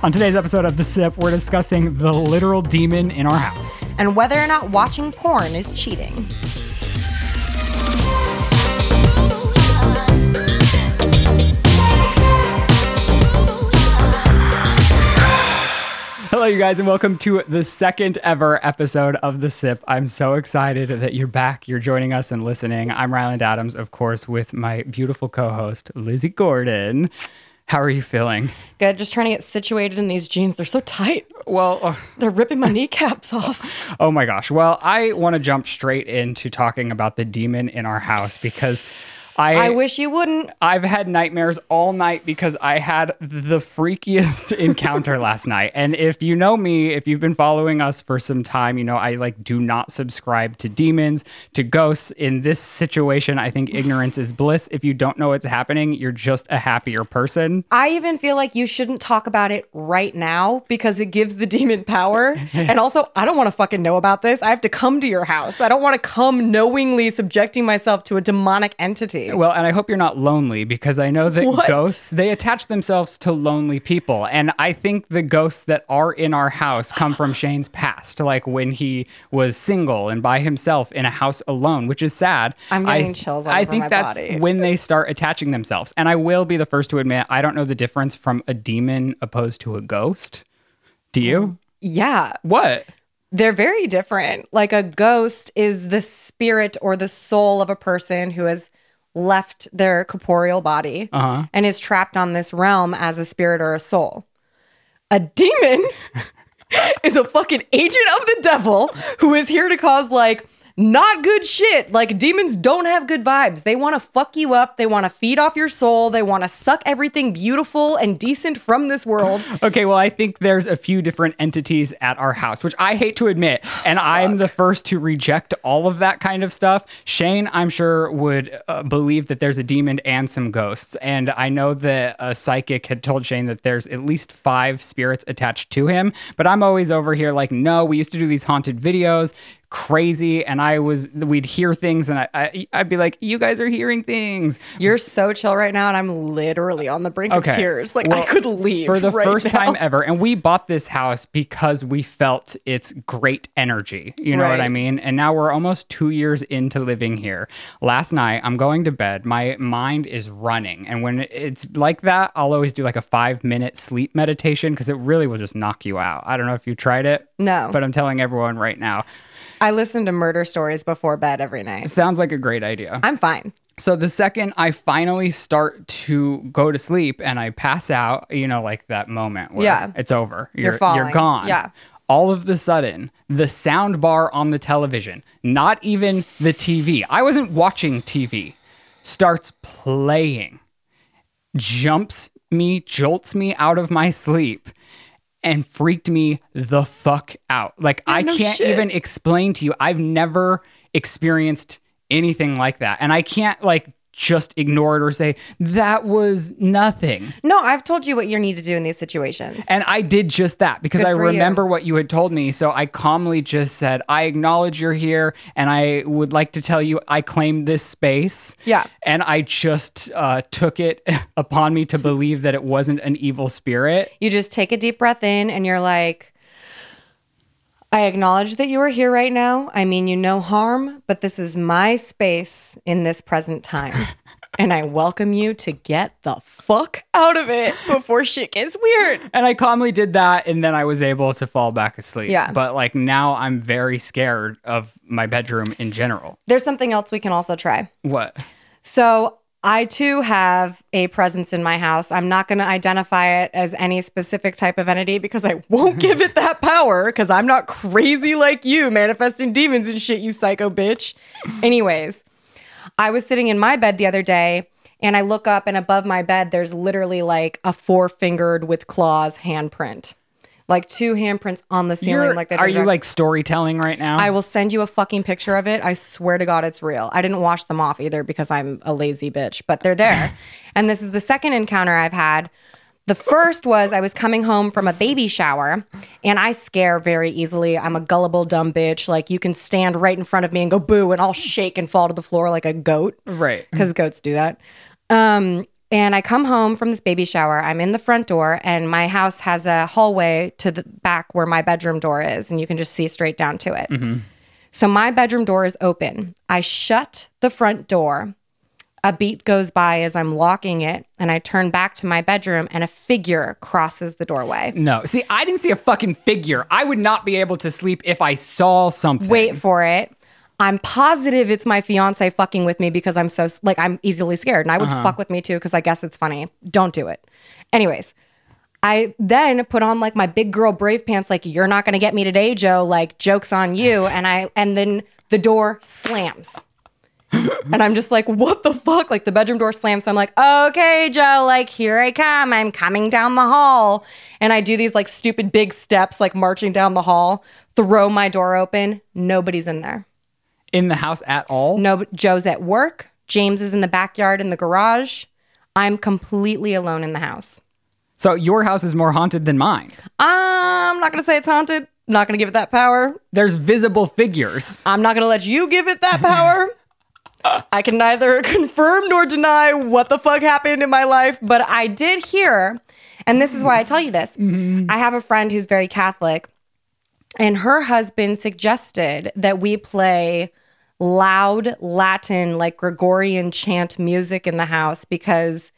On today's episode of The Sip, we're discussing the literal demon in our house. And whether or not watching porn is cheating. Hello, you guys, and welcome to the second ever episode of The Sip. I'm so excited that you're back. You're joining us and listening. I'm Ryland Adams, of course, with my beautiful co-host, Lizzie Gordon. How are you feeling? Good. Just trying to get situated in these jeans. They're so tight. Well, they're ripping my kneecaps off. Oh my gosh. Well, I want to jump straight into talking about the demon in our house because I wish you wouldn't. I've had nightmares all night because I had the freakiest encounter last night. And if you know me, if you've been following us for some time, you know I do not subscribe to demons, to ghosts. In this situation, I think ignorance is bliss. If you don't know what's happening, you're just a happier person. I even feel like you shouldn't talk about it right now because it gives the demon power. And also, I don't want to fucking know about this. I have to come to your house. I don't want to come knowingly subjecting myself to a demonic entity. Well, and I hope you're not lonely because I know that ghosts, they attach themselves to lonely people. And I think the ghosts that are in our house come from Shane's past, like when he was single and by himself in a house alone, which is sad. I'm getting chills all over my body. I think that's when they start attaching themselves. And I will be the first to admit, I don't know the difference from a demon opposed to a ghost. Do you? Yeah. What? They're very different. Like a ghost is the spirit or the soul of a person who has left their corporeal body and is trapped on this realm as a spirit or a soul. A demon is a fucking agent of the devil who is here to cause not good shit. Like demons don't have good vibes. They want to fuck you up. They want to feed off your soul. They want to suck everything beautiful and decent from this world. Okay, well, I think there's a few different entities at our house, which I hate to admit. And I'm the first to reject all of that kind of stuff. Shane, I'm sure, would believe that there's a demon and some ghosts. And I know that a psychic had told Shane that there's at least 5 spirits attached to him. But I'm always over here like, no, we used to do these haunted videos. Crazy, and we'd hear things and I'd be like, you guys are hearing things. You're so chill right now and I'm literally on the brink of tears. Like, well, I could leave for the right first now. time ever. And we bought this house because we felt its great energy. You know what I mean? And now we're almost 2 years into living here. Last night, I'm going to bed. My mind is running. And when it's like that, I'll always do like a 5-minute sleep meditation because it really will just knock you out. I don't know if you tried it. No. But I'm telling everyone right now. I listen to murder stories before bed every night. It sounds like a great idea. I'm fine. So the second I finally start to go to sleep and I pass out, you know, like that moment where it's over. You're gone. Yeah. All of a sudden, the sound bar on the television, not even the TV, I wasn't watching TV, starts playing, jolts me out of my sleep. And freaked me the fuck out. Like, I can't even explain to you. I've never experienced anything like that. And I can't, just ignore it or say, that was nothing. No, I've told you what you need to do in these situations. And I did just that because I remember what you had told me. So I calmly just said, I acknowledge you're here and I would like to tell you I claim this space. Yeah. And I just took it upon me to believe that it wasn't an evil spirit. You just take a deep breath in and you're like, I acknowledge that you are here right now. I mean you no harm, but this is my space in this present time. And I welcome you to get the fuck out of it before shit gets weird. And I calmly did that, and then I was able to fall back asleep. Yeah. But now I'm very scared of my bedroom in general. There's something else we can also try. What? So I too have a presence in my house. I'm not going to identify it as any specific type of entity because I won't give it that power because I'm not crazy like you manifesting demons and shit, you psycho bitch. Anyways, I was sitting in my bed the other day and I look up and above my bed, there's literally a 4-fingered with claws handprint. 2 handprints on the ceiling. Are you storytelling right now? I will send you a fucking picture of it. I swear to God, it's real. I didn't wash them off either because I'm a lazy bitch, but they're there. And this is the second encounter I've had. The first was I was coming home from a baby shower and I scare very easily. I'm a gullible, dumb bitch. You can stand right in front of me and go boo and I'll shake and fall to the floor like a goat. Right. Because goats do that. And I come home from this baby shower. I'm in the front door, and my house has a hallway to the back where my bedroom door is, and you can just see straight down to it. Mm-hmm. So my bedroom door is open. I shut the front door. A beat goes by as I'm locking it, and I turn back to my bedroom, and a figure crosses the doorway. No. See, I didn't see a fucking figure. I would not be able to sleep if I saw something. Wait for it. I'm positive it's my fiance fucking with me because I'm so, like, I'm easily scared. And I would fuck with me too because I guess it's funny. Don't do it. Anyways, I then put on like my big girl brave pants, like, you're not going to get me today, Joe. Like, joke's on you. And then the door slams. And I'm just like, what the fuck? Like, the bedroom door slams. So I'm like, okay, Joe, like, here I come. I'm coming down the hall. And I do these like stupid big steps, like marching down the hall, throw my door open. Nobody's in there. In the house at all? No, Joe's at work. James is in the backyard in the garage. I'm completely alone in the house. So your house is more haunted than mine. I'm not going to say it's haunted. I'm not going to give it that power. There's visible figures. I'm not going to let you give it that power. I can neither confirm nor deny what the fuck happened in my life, but I did hear, and this is why I tell you this. Mm-hmm. I have a friend who's very Catholic, and her husband suggested that we play loud Latin, like Gregorian chant music in the house because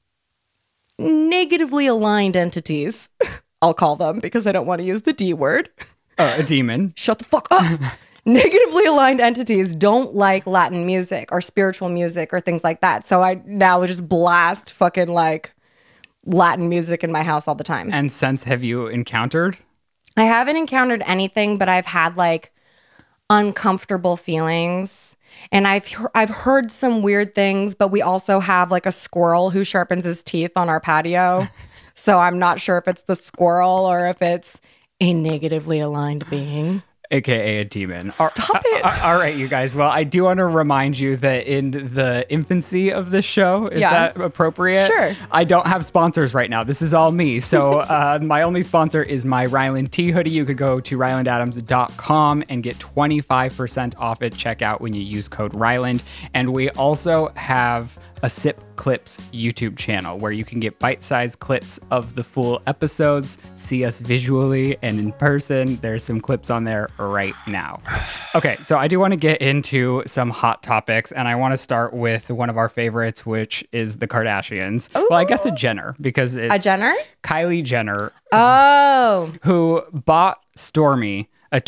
negatively aligned entities, I'll call them because I don't want to use the D word. A demon. Shut the fuck up. Negatively aligned entities don't like Latin music or spiritual music or things like that. So I now just blast fucking like Latin music in my house all the time. And since have you encountered? I haven't encountered anything, but I've had like uncomfortable feelings, and I've heard some weird things, but we also have like a squirrel who sharpens his teeth on our patio. So I'm not sure if it's the squirrel or if it's a negatively aligned being. AKA a demon. Stop it. All right, you guys. Well, I do want to remind you that in the infancy of this show, is that appropriate? Sure. I don't have sponsors right now. This is all me. So my only sponsor is my Ryland Tea hoodie. You could go to rylandadams.com and get 25% off at checkout when you use code Ryland. And we also have a Sip Clips YouTube channel where you can get bite-sized clips of the full episodes, see us visually and in person. There's some clips on there right now. Okay, so I do want to get into some hot topics, and I want to start with one of our favorites, which is the Kardashians. Ooh. Well, I guess a Jenner, because it's... A Jenner? Kylie Jenner. Oh. Who bought Stormi a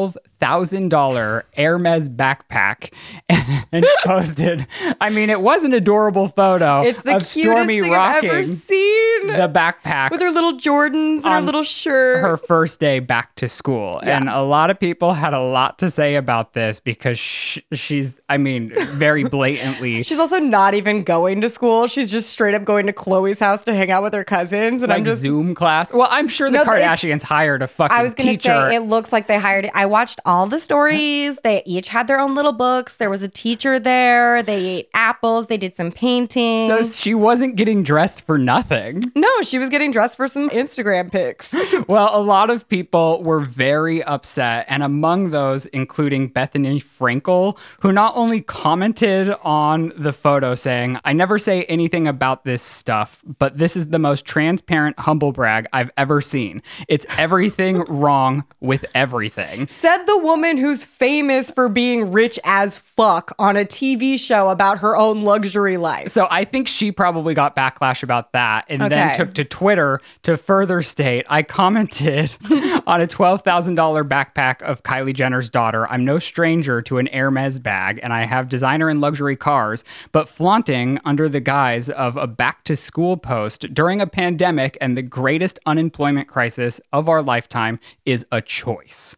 $12,000 Hermes backpack and posted. I mean, it was an adorable photo. It's the of cutest Stormi thing rocking I've ever seen. The backpack with her little Jordans and her little shirt. Her first day back to school. Yeah. And a lot of people had a lot to say about this because she's, I mean, very blatantly. She's also not even going to school. She's just straight up going to Chloe's house to hang out with her cousins. And like I'm just Zoom class. Well, I'm sure the Kardashians hired a fucking teacher. I was going to say, it looks like they hired it. I watched all the stories. They each had their own little books. There was a teacher there. They ate apples. They did some painting. So she wasn't getting dressed for nothing. No, she was getting dressed for some Instagram pics. Well, a lot of people were very upset. And among those, including Bethany Frankel, who not only commented on the photo saying, I never say anything about this stuff, but this is the most transparent humble brag I've ever seen. It's everything wrong with everything. Said the woman who's famous for being rich as fuck on a TV show about her own luxury life. So I think she probably got backlash about that and then took to Twitter to further state, I commented on a $12,000 backpack of Kylie Jenner's daughter. I'm no stranger to an Hermes bag and I have designer and luxury cars, but flaunting under the guise of a back to school post during a pandemic and the greatest unemployment crisis of our lifetime is a choice.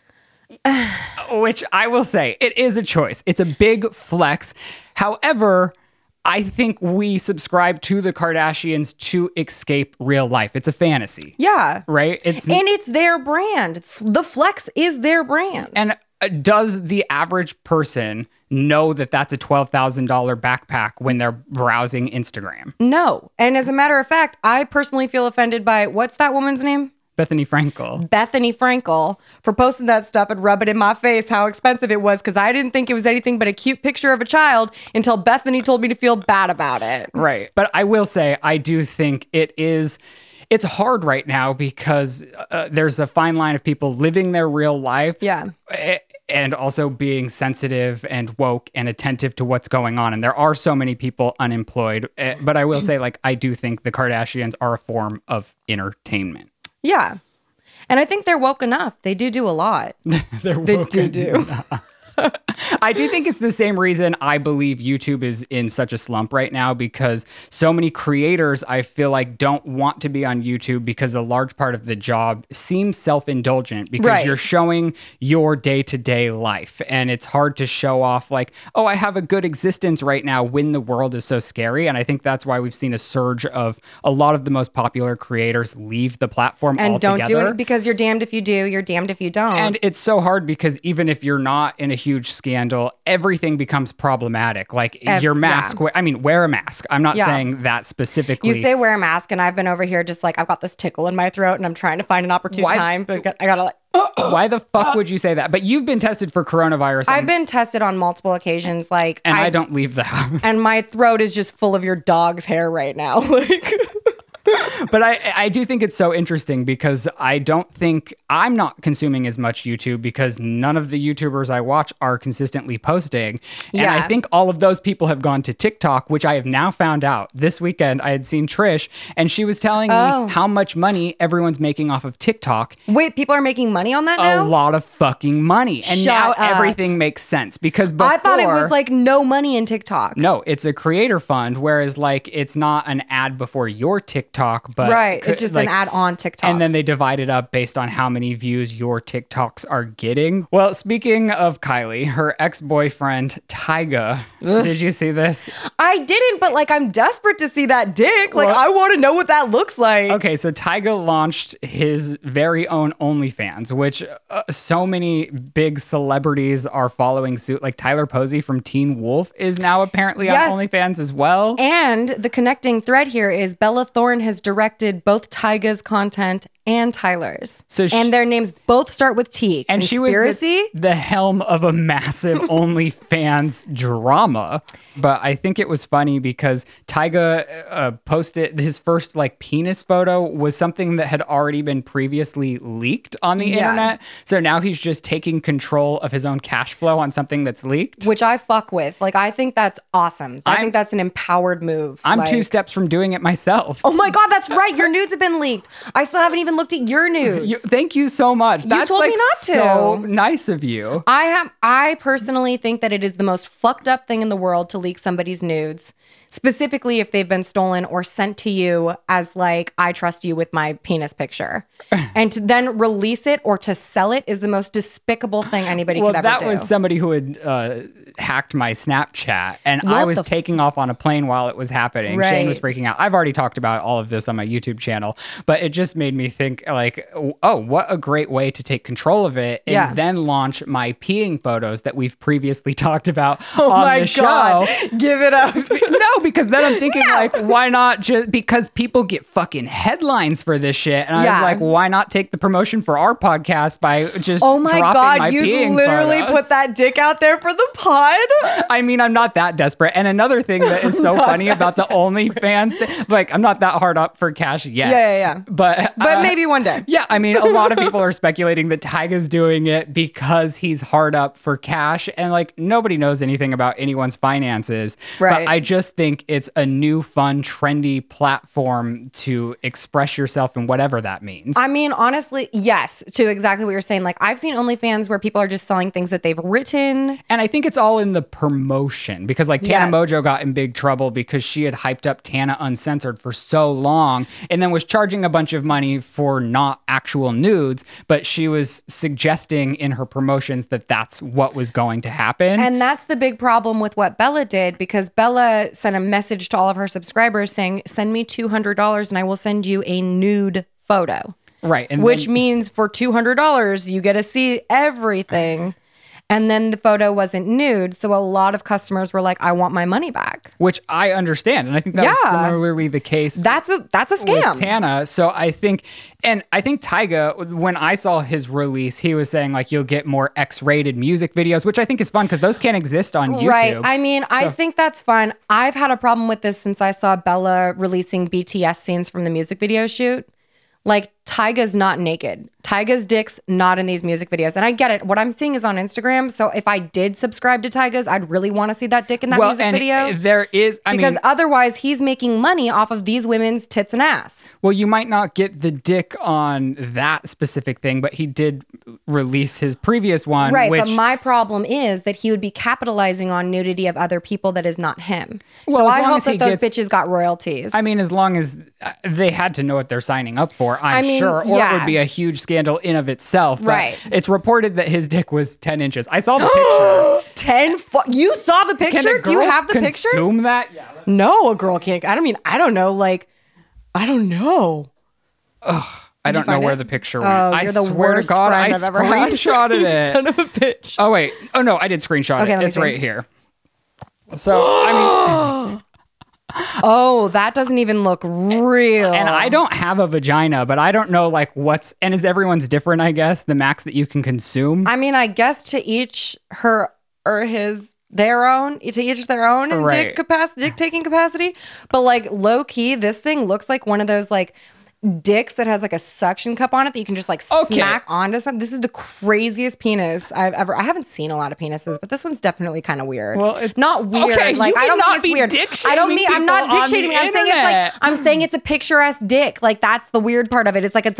Which I will say, it is a choice. It's a big flex. However, I think we subscribe to the Kardashians to escape real life. It's a fantasy. Yeah. Right? And it's their brand. The flex is their brand. And does the average person know that that's a $12,000 backpack when they're browsing Instagram? No. And as a matter of fact, I personally feel offended by, what's that woman's name? Bethany Frankel. Bethany Frankel for posting that stuff and rubbing in my face how expensive it was because I didn't think it was anything but a cute picture of a child until Bethany told me to feel bad about it. Right. But I will say, I do think it's hard right now because there's a fine line of people living their real lives. Yeah. And also being sensitive and woke and attentive to what's going on. And there are so many people unemployed. But I will say, like, I do think the Kardashians are a form of entertainment. Yeah. And I think they're woke enough. They do a lot. They do. I do think it's the same reason I believe YouTube is in such a slump right now, because so many creators, I feel like, don't want to be on YouTube because a large part of the job seems self-indulgent because you're showing your day-to-day life. And it's hard to show off like, oh, I have a good existence right now when the world is so scary. And I think that's why we've seen a surge of a lot of the most popular creators leave the platform and altogether. Don't do it because you're damned if you do, you're damned if you don't. And it's so hard because even if you're not in a huge scandal, everything becomes problematic. Like your mask, I mean, wear a mask. I'm not saying that specifically. You say wear a mask, and I've been over here just like, I've got this tickle in my throat, and I'm trying to find an opportune time, but I gotta like... Why the fuck would you say that? But you've been tested for coronavirus. I've been tested on multiple occasions, like... And I don't leave the house. And my throat is just full of your dog's hair right now. Like... But I do think it's so interesting because I'm not consuming as much YouTube because none of the YouTubers I watch are consistently posting. And I think all of those people have gone to TikTok, which I have now found out. This weekend, I had seen Trish, and she was telling me how much money everyone's making off of TikTok. Wait, people are making money on that now? A lot of fucking money. And now everything makes sense because before... I thought it was like no money in TikTok. No, it's a creator fund, whereas like it's not an ad before your TikTok, but it's just like, an ad on TikTok. And then they divide it up based on how many views your TikToks are getting. Well, speaking of Kylie, her ex-boyfriend Tyga, did you see this? I didn't, but like I'm desperate to see that dick. Like I want to know what that looks like. Okay, so Tyga launched his very own OnlyFans, which so many big celebrities are following suit. Like Tyler Posey from Teen Wolf is now apparently on OnlyFans as well. And the connecting thread here is Bella Thorne has directed both Tyga's content and Tyler's. And their names both start with T. And Conspiracy? She was the helm of a massive OnlyFans drama. But I think it was funny because Tyga posted his first like penis photo was something that had already been previously leaked on the internet. So now he's just taking control of his own cash flow on something that's leaked. Which I fuck with. Like, I think that's awesome. I think that's an empowered move. I'm 2 steps from doing it myself. Oh my God, that's right. Your nudes have been leaked. I still haven't even looked at your nudes. Thank you so much. That's told like me not to. So nice of you. I personally think that it is the most fucked up thing in the world to leak somebody's nudes, specifically if they've been stolen or sent to you as like, I trust you with my penis picture. And to then release it or to sell it is the most despicable thing anybody could ever do. Well, that was somebody who had hacked my Snapchat, and I was taking off on a plane while it was happening. Right. Shane was freaking out. I've already talked about all of this on my YouTube channel, but it just made me think like, oh, what a great way to take control of it and then launch my peeing photos that we've previously talked about on the show. Give it up. No, because then I'm thinking like, why not just, because people get fucking headlines for this shit. And I was like, why not take the promotion for our podcast by just oh my dropping God, my you peeing literally photos? put that dick out there for the pod? I mean, I'm not that desperate. And another thing that is so funny about the OnlyFans, like I'm not that hard up for cash yet. Yeah. But maybe one day. Yeah, I mean, a lot of people are speculating that Tyga's doing it because he's hard up for cash, and like nobody knows anything about anyone's finances. Right. But I just think it's a new, fun, trendy platform to express yourself in whatever that means. I mean, honestly, yes, to exactly what you're saying. Like, I've seen OnlyFans where people are just selling things that they've written. And I think it's all in the promotion because like Tana Mojo got in big trouble because she had hyped up Tana Uncensored for so long and then was charging a bunch of money for not actual nudes, but she was suggesting in her promotions that that's what was going to happen. And that's the big problem with what Bella did, because Bella sent a message to all of her subscribers saying, send me $200 and I will send you a nude photo. Right. And which means for $200, you get to see everything. And then the photo wasn't nude. So a lot of customers were like, I want my money back. Which I understand. And I think that was similarly the case. That's a scam. With Tana. So I think Tyga, when I saw his release, he was saying like, you'll get more X-rated music videos, which I think is fun because those can't exist on YouTube. Right. I mean, I think that's fun. I've had a problem with this since I saw Bella releasing BTS scenes from the music video shoot. Like, Tyga's not naked. Tyga's dick's not in these music videos. And I get it. What I'm seeing is on Instagram. So if I did subscribe to Tyga's, I'd really want to see that dick in that music video. There is, because otherwise he's making money off of these women's tits and ass. Well, you might not get the dick on that specific thing, but he did release his previous one. Right, but my problem is that he would be capitalizing on nudity of other people that is not him. Well, so I hope that those bitches got royalties. I mean, as long as they had to know what they're signing up for, I'm sure, or it would be a huge scandal in of itself. But right. It's reported that his dick was 10 inches. I saw the picture. 10? You saw the picture? Do you have the picture? Consume that? Yeah. No, a girl can't. I don't know. Like, I don't know. Ugh. I don't know where the picture went. Oh, I you're the swear to worst God, friend I I've ever had. screenshotted it. Son of a bitch. Oh, wait. Oh, no, I did screenshot it. It's right here. So, I mean... Oh, that doesn't even look real. And I don't have a vagina, but I don't know like and is everyone's different, I guess, the max that you can consume? I mean, I guess to each her or his, their own, to each their own in right. dick taking capacity. But like low key, this thing looks like one of those like dicks that has like a suction cup on it that you can just like smack onto something. This is the craziest penis I haven't seen a lot of penises, but this one's definitely kind of weird. Well, it's not weird. Okay, like you I don't cannot think it's weird. I don't mean I'm not dick shaming. I'm saying it's a picturesque dick. Like that's the weird part of it. It's like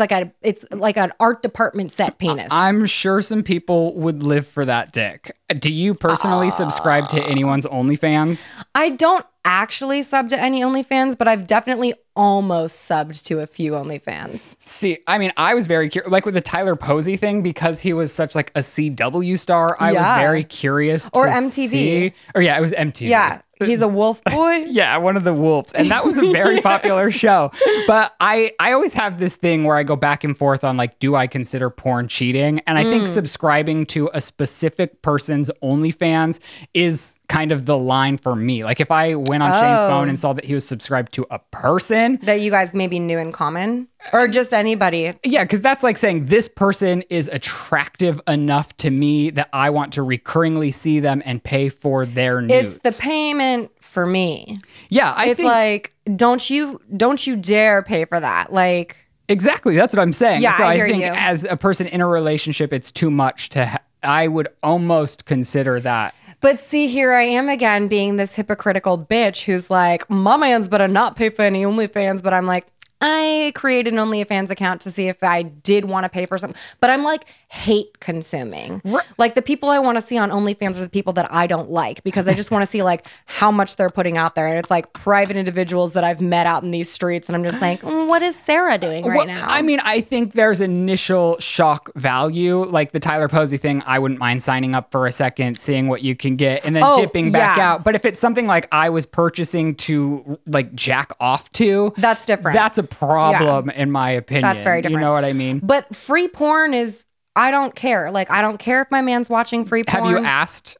an art department set penis. I'm sure some people would live for that dick. Do you personally subscribe to anyone's OnlyFans? I don't actually sub to any OnlyFans, but I've definitely almost subbed to a few OnlyFans. See, I mean, I was very curious, like with the Tyler Posey thing, because he was such like a CW star. I was very curious or to MTV. See, or yeah, it was MTV. Yeah. He's a wolf boy. Yeah, one of the wolves. And that was a very popular show. But I always have this thing where I go back and forth on like, do I consider porn cheating? And I think subscribing to a specific person's OnlyFans is kind of the line for me. Like if I went on Shane's phone and saw that he was subscribed to a person. That you guys maybe knew in common? Or just anybody? Yeah, because that's like saying this person is attractive enough to me that I want to recurringly see them and pay for their nudes. It's the payment for me. Yeah, I think like, don't you dare pay for that. Like exactly, that's what I'm saying. Yeah, so I hear think you. As a person in a relationship, it's too much I would almost consider that. But see, here I am again being this hypocritical bitch who's like, my man's better not pay for any OnlyFans. But I'm like, I created an OnlyFans account to see if I did want to pay for something. But I'm like hate consuming. Like the people I want to see on OnlyFans are the people that I don't like because I just want to see like how much they're putting out there. And it's like private individuals that I've met out in these streets. And I'm just like, what is Sarah doing right now? I mean, I think there's initial shock value. Like the Tyler Posey thing, I wouldn't mind signing up for a second, seeing what you can get and then dipping back out. But if it's something like I was purchasing to like jack off to, that's different. That's a problem in my opinion. That's very different. You know what I mean? But free porn is, I don't care. Like, I don't care if my man's watching free porn. Have you asked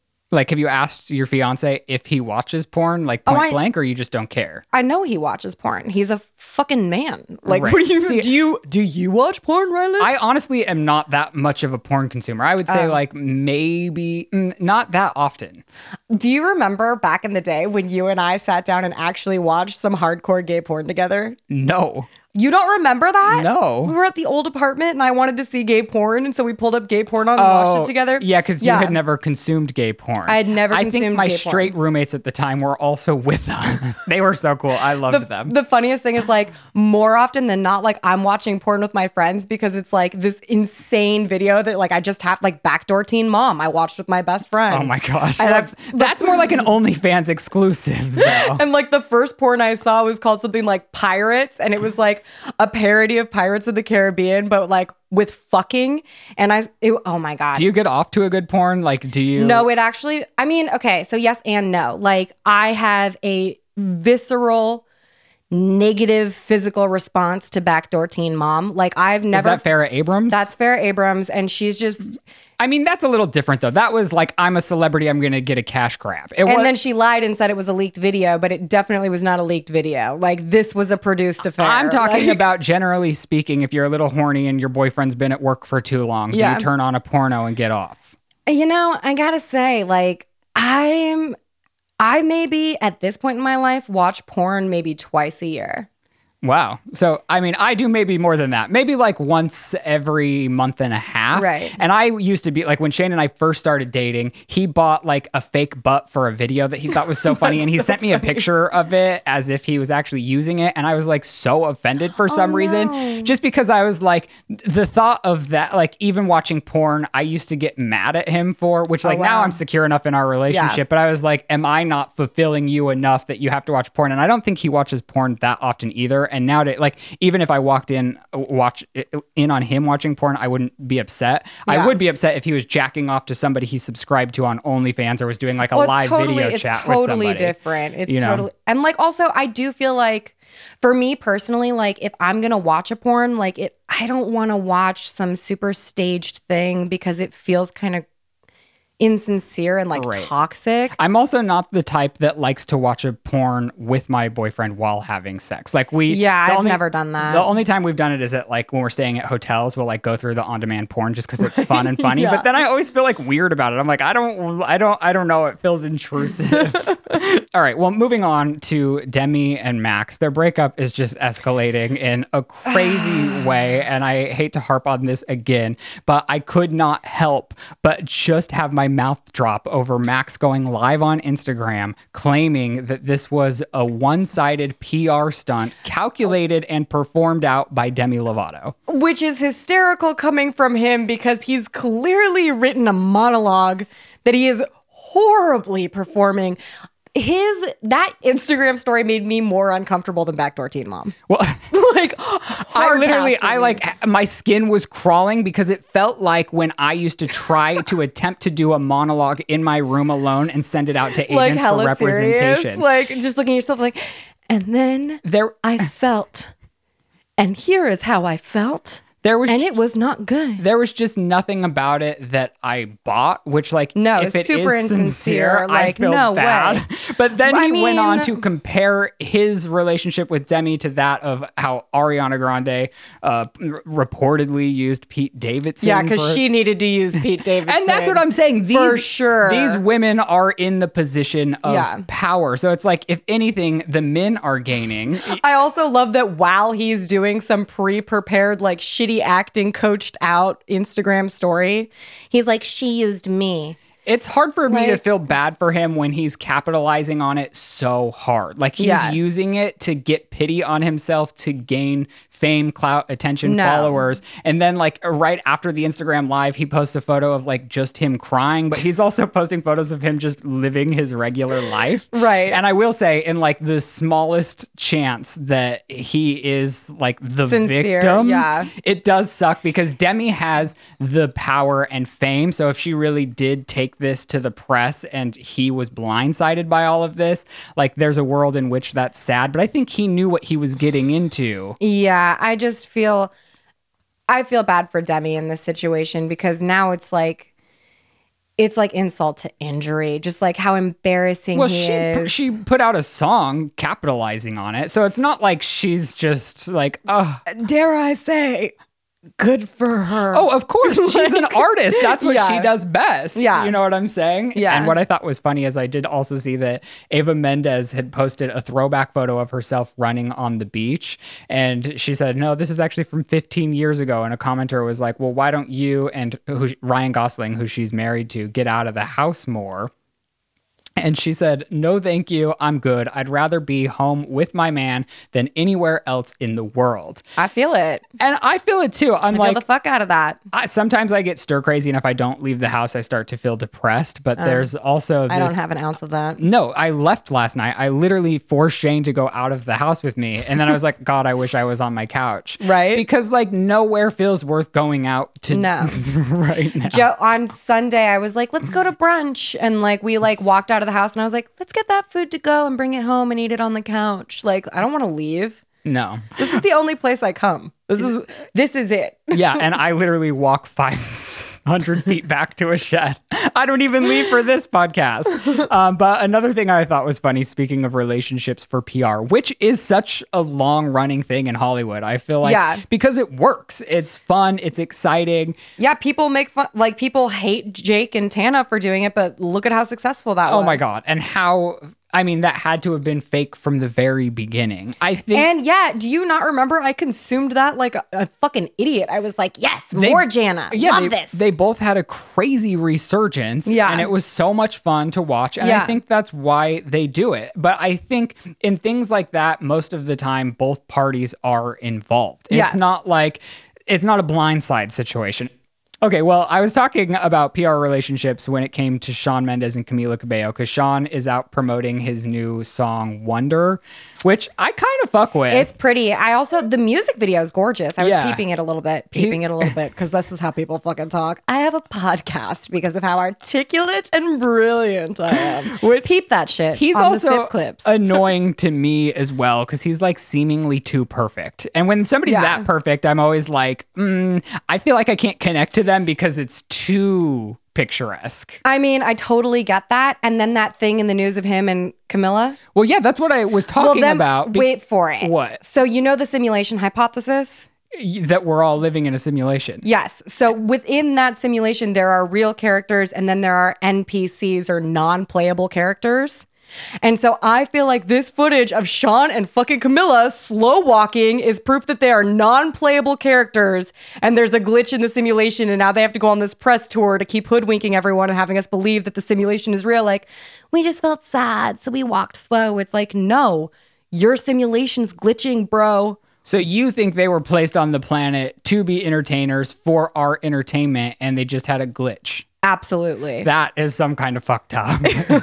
your fiance if he watches porn, like point blank, or you just don't care? I know he watches porn. He's a fucking man. Like, what do you see? Do you watch porn, Riley? I honestly am not that much of a porn consumer. I would say like maybe not that often. Do you remember back in the day when you and I sat down and actually watched some hardcore gay porn together? No. You don't remember that? No. We were at the old apartment and I wanted to see gay porn. And so we pulled up gay porn on and watched it together. Yeah, because you had never consumed gay porn. I had never consumed gay porn. I think my straight roommates at the time were also with us. They were so cool. I loved them. The funniest thing is like more often than not, like I'm watching porn with my friends because it's like this insane video that like I just have like Backdoor Teen Mom. I watched with my best friend. Oh my gosh. That's more like an OnlyFans exclusive though. And like the first porn I saw was called something like Pirates. And it was like a parody of Pirates of the Caribbean, but like with fucking. And oh my God. Do you get off to a good porn? Like, do you? No, it actually, I mean, okay. So yes and no. Like I have a visceral negative physical response to Backdoor Teen Mom. Like, I've never... Is that Farrah Abrams? That's Farrah Abrams, and she's just... I mean, that's a little different, though. That was like, I'm a celebrity, I'm going to get a cash grab. Then she lied and said it was a leaked video, but it definitely was not a leaked video. Like, this was a produced affair. I'm talking about, generally speaking, if you're a little horny and your boyfriend's been at work for too long, do you turn on a porno and get off? You know, I gotta say, like, I maybe, at this point in my life, watch porn maybe twice a year. Wow. So, I mean, I do maybe more than that. Maybe like once every month and a half. Right. And I used to be like, when Shane and I first started dating, he bought like a fake butt for a video that he thought was so funny. And he sent me a picture of it as if he was actually using it. And I was like so offended for some reason, just because I was like, the thought of that, like even watching porn, I used to get mad at him for, which like now I'm secure enough in our relationship. But I was like, am I not fulfilling you enough that you have to watch porn? And I don't think he watches porn that often either. And now, like, even if I watch in on him watching porn, I wouldn't be upset. Yeah. I would be upset if he was jacking off to somebody he subscribed to on OnlyFans or was doing like a live video chat with somebody. It's totally different. It's totally, and like also, I do feel like, for me personally, like if I'm gonna watch a porn, like I don't want to watch some super staged thing because it feels kind of insincere and like toxic. I'm also not the type that likes to watch a porn with my boyfriend while having sex. Like I've never done that. The only time we've done it is at like when we're staying at hotels, we'll like go through the on-demand porn just because it's fun and funny. But then I always feel like weird about it. I'm like, I don't know. It feels intrusive. All right. Well, moving on to Demi and Max. Their breakup is just escalating in a crazy way. And I hate to harp on this again, but I could not help but just have my mouth drop over Max going live on Instagram claiming that this was a one-sided PR stunt calculated and performed out by Demi Lovato. Which is hysterical coming from him because he's clearly written a monologue that he is horribly performing. That Instagram story made me more uncomfortable than Backdoor Teen Mom. Well, like my skin was crawling because it felt like when I used to try to attempt to do a monologue in my room alone and send it out to agents for representation. Serious? Like just looking at yourself like, and then I felt, and here is how I felt. It was not good. There was just nothing about it that I bought, which like, if it super is insincere, like, I feel no bad. way. But then he went on to compare his relationship with Demi to that of how Ariana Grande reportedly used Pete Davidson. Yeah, because she needed to use Pete Davidson. And that's what I'm saying. For sure. These women are in the position of power. So it's like, if anything, the men are gaining. I also love that while he's doing some pre-prepared, like shitty acting coached out Instagram story, he's like, she used me. It's hard for me to feel bad for him when he's capitalizing on it so hard. Like he's using it to get pity on himself, to gain fame, clout, attention, followers. And then like right after the Instagram live, he posts a photo of like just him crying, but he's also posting photos of him just living his regular life. Right. And I will say, in like the smallest chance that he is like the victim, it does suck because Demi has the power and fame. So if she really did take this to the press and he was blindsided by all of this, like there's a world in which that's sad, but I think he knew what he was getting into. Yeah, I feel bad for Demi in this situation because now it's like insult to injury, just like how embarrassing he is. She put out a song capitalizing on it, so it's not like she's just like, dare I say, good for her. Oh, of course. She's an artist. That's what she does best. Yeah. You know what I'm saying? Yeah. And what I thought was funny is I did also see that Eva Mendes had posted a throwback photo of herself running on the beach. And she said, no, this is actually from 15 years ago. And a commenter was like, well, why don't you and Ryan Gosling, who she's married to, get out of the house more? And she said, no, thank you. I'm good. I'd rather be home with my man than anywhere else in the world. I feel it. And I feel it too. I feel the fuck out of that. Sometimes I get stir crazy. And if I don't leave the house, I start to feel depressed. But there's also I don't have an ounce of that. No, I left last night. I literally forced Shane to go out of the house with me. And then I was like, God, I wish I was on my couch. Right. Because like nowhere feels worth going out to right now. Joe, on Sunday, I was like, let's go to brunch. And like we like walked out of the the house and I was like, let's get that food to go and bring it home and eat it on the couch. Like, I don't want to leave. No. This is the only place I come. This is it. Yeah, and I literally walk 500 feet back to a shed. I don't even leave for this podcast. But another thing I thought was funny, speaking of relationships for PR, which is such a long-running thing in Hollywood. I feel like because it works. It's fun. It's exciting. Yeah, people make fun. Like, people hate Jake and Tana for doing it, but look at how successful that was. Oh, my God. And how... I mean, that had to have been fake from the very beginning. I think. And yeah, do you not remember? I consumed that like a fucking idiot. I was like, yes, more Jana. Love this. They both had a crazy resurgence. Yeah. And it was so much fun to watch. And I think that's why they do it. But I think in things like that, most of the time, both parties are involved. It's not like, it's not a blindside situation. Okay, well, I was talking about PR relationships when it came to Shawn Mendes and Camila Cabello, because Shawn is out promoting his new song, Wonder, which I kind of fuck with. It's pretty. The music video is gorgeous. I was peeping it a little bit, because this is how people fucking talk. I have a podcast because of how articulate and brilliant I am. Peep that shit. He's on also the Sip Clips. annoying to me as well, because he's like seemingly too perfect. And when somebody's that perfect, I'm always like, I feel like I can't connect to them because it's too picturesque. I mean, I totally get that. And then that thing in the news of him and Camilla. Well, yeah, that's what I was talking about. Wait for it. What? So you know the simulation hypothesis? That we're all living in a simulation. Yes. So within that simulation, there are real characters and then there are NPCs or non-playable characters. And so I feel like this footage of Shawn and fucking Camilla slow walking is proof that they are non-playable characters and there's a glitch in the simulation and now they have to go on this press tour to keep hoodwinking everyone and having us believe that the simulation is real. Like, we just felt sad, so we walked slow. It's like, no, your simulation's glitching, bro. So you think they were placed on the planet to be entertainers for our entertainment and they just had a glitch? Absolutely. That is some kind of fucked up.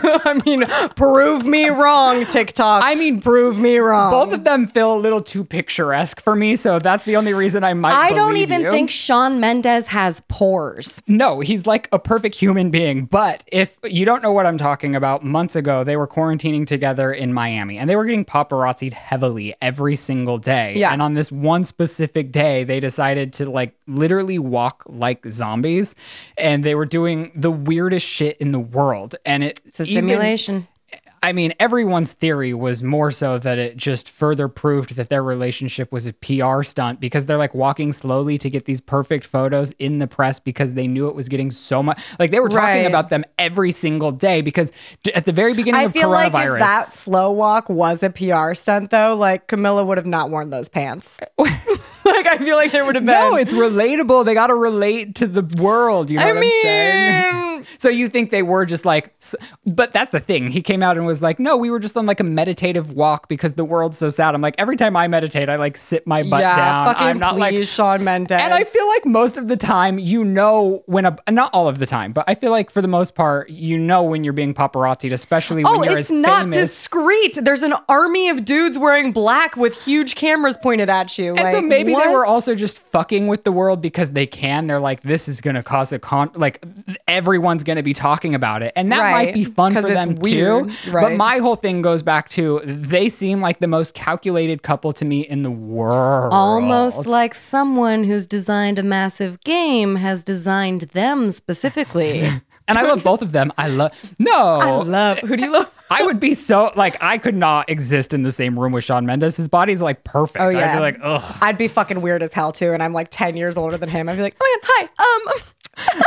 I mean, prove me wrong, TikTok. I mean, prove me wrong. Both of them feel a little too picturesque for me, so that's the only reason I might believe don't even think Shawn Mendes has pores. No, he's like a perfect human being. But if you don't know what I'm talking about, months ago, they were quarantining together in Miami, and they were getting paparazzi'd heavily every single day. Yeah. And on this one specific day, they decided to like literally walk like zombies, and they were doing the weirdest shit in the world. And it's a simulation. I mean, everyone's theory was more so that it just further proved that their relationship was a PR stunt because they're like walking slowly to get these perfect photos in the press because they knew it was getting so much. Like they were talking about them every single day because at the very beginning of coronavirus. I feel like if that slow walk was a PR stunt though, like Camilla would have not worn those pants. Like, I feel like there would have been. No, it's relatable. They got to relate to the world. You know what I'm saying? So you think they were just like, but that's the thing. He came out and was like, no, we were just on like a meditative walk because the world's so sad. I'm like, every time I meditate, I like sit my butt down. Fucking I'm not please, like Shawn Mendes. And I feel like most of the time, you know, not all of the time, but I feel like for the most part, you know, when you're being paparazzi'd, especially when you're as famous. Oh, it's not discreet. There's an army of dudes wearing black with huge cameras pointed at you. And so maybe they were also just fucking with the world because they can. They're like, this is going to cause like everyone's going to be talking about it. And that might be fun for them too. Right. But my whole thing goes back to, they seem like the most calculated couple to me in the world. Almost like someone who's designed a massive game has designed them specifically. And I love both of them. Who do you love? I would be so, like, I could not exist in the same room with Shawn Mendes. His body's like perfect. Oh, yeah. I'd be like, ugh. I'd be fucking weird as hell too. And I'm like 10 years older than him. I'd be like, oh my God, hi.